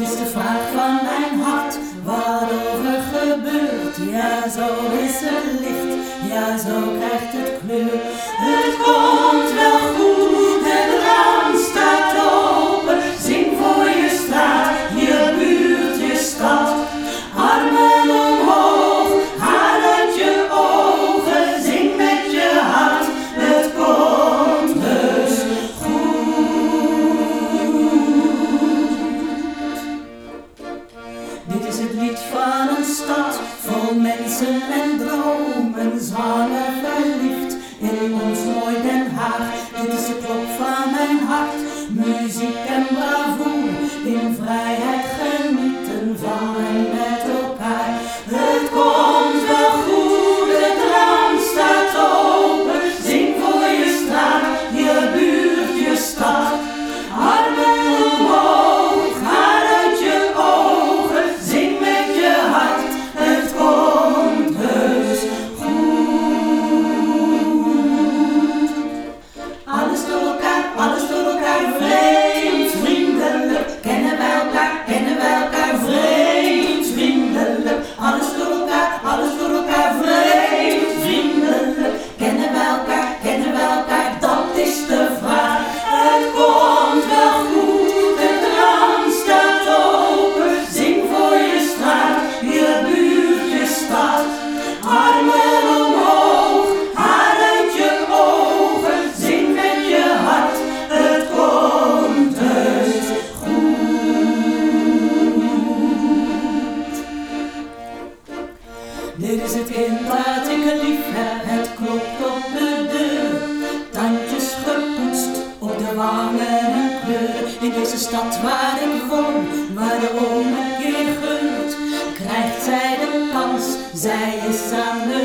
is de vraag van mijn hart, waarover gebeurt. Ja, zo is het licht, ja, zo krijgt het kleur. Het komt wel goed, het raam staat open. Zing voor je straat, je buurt, je stad. Armen omhoog, haar uit je ogen. Zing met je hart, het komt dus goed. Dit is het lied van een stad, vol mensen en dromen. Zwanger verliefd in ons mooi Den Haag. Dit is de klop van mijn hart, muziek en bravoure. In vrijheid genieten van en met elkaar. Het komt wel goed, het raam staat open. Zing voor je straat, je buurt, je stad. Armen omhoog, haar uit je ogen. Zing met je hart, het komt heus goed. Alles door elkaar, vreemd, vriendelijk. Kennen wij elkaar, vreemd, vriendelijk. Alles door elkaar, vreemd, vriendelijk. Kennen wij elkaar, dat is de vraag. Het komt wel goed, het raam staat open. Zing voor je straat, je buurt, je stad. Armen omhoog, haar uit je ogen. Zing met je hart, het komt dus goed. Dit is het kind dat ik lief heb, het klopt op de deur. Tandjes gepoetst, op de wangen een kleur. In deze stad waar ik woon, waar de ommekeer geurt, krijgt zij de kans, zij is aan de